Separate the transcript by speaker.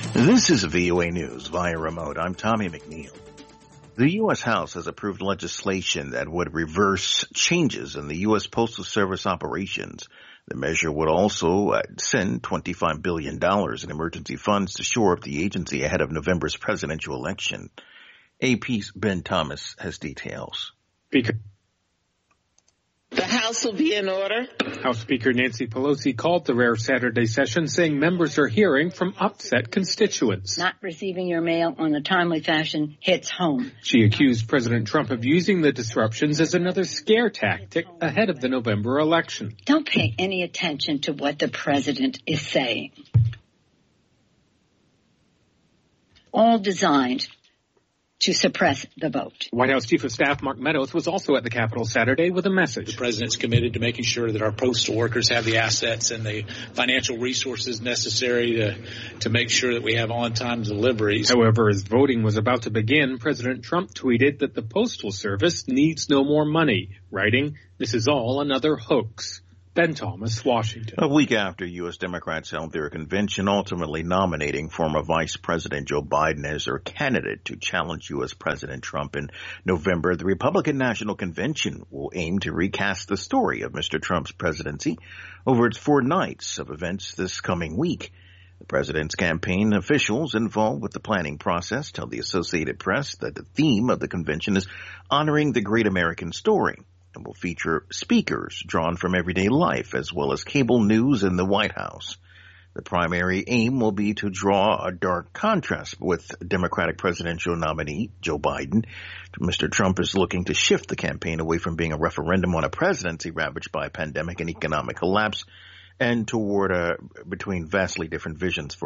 Speaker 1: This is VOA News via remote. I'm Tommy McNeil. The U.S. House has approved legislation that would reverse changes in the U.S. Postal Service operations. The measure would also send $25 billion in emergency funds to shore up the agency ahead of November's presidential election. AP's Ben Thomas has details.
Speaker 2: Speaker.
Speaker 3: The House will be in order.
Speaker 2: House Speaker Nancy Pelosi called the rare Saturday session, saying members are hearing from upset constituents.
Speaker 4: Not receiving your mail on a timely fashion hits home.
Speaker 2: She accused President Trump of using the disruptions as another scare tactic ahead of the November election.
Speaker 4: Don't pay any attention to what the president is saying. All designed to suppress the vote.
Speaker 2: White House Chief of Staff Mark Meadows was also at the Capitol Saturday with a message.
Speaker 5: The president's committed to making sure that our postal workers have the assets and the financial resources necessary to make sure that we have on-time deliveries.
Speaker 2: However, as voting was about to begin, President Trump tweeted that the Postal Service needs no more money, writing, "This is all another hoax." Ben Thomas, Washington.
Speaker 1: A week after U.S. Democrats held their convention, ultimately nominating former Vice President Joe Biden as their candidate to challenge U.S. President Trump in November, the Republican National Convention will aim to recast the story of Mr. Trump's presidency over its 4 nights of events this coming week. The president's campaign officials involved with the planning process tell the Associated Press that the theme of the convention is honoring the great American story, and will feature speakers drawn from everyday life as well as cable news in the White House. The primary aim will be to draw a dark contrast with Democratic presidential nominee Joe Biden. Mr. Trump is looking to shift the campaign away from being a referendum on a presidency ravaged by a pandemic and economic collapse and toward between vastly different visions for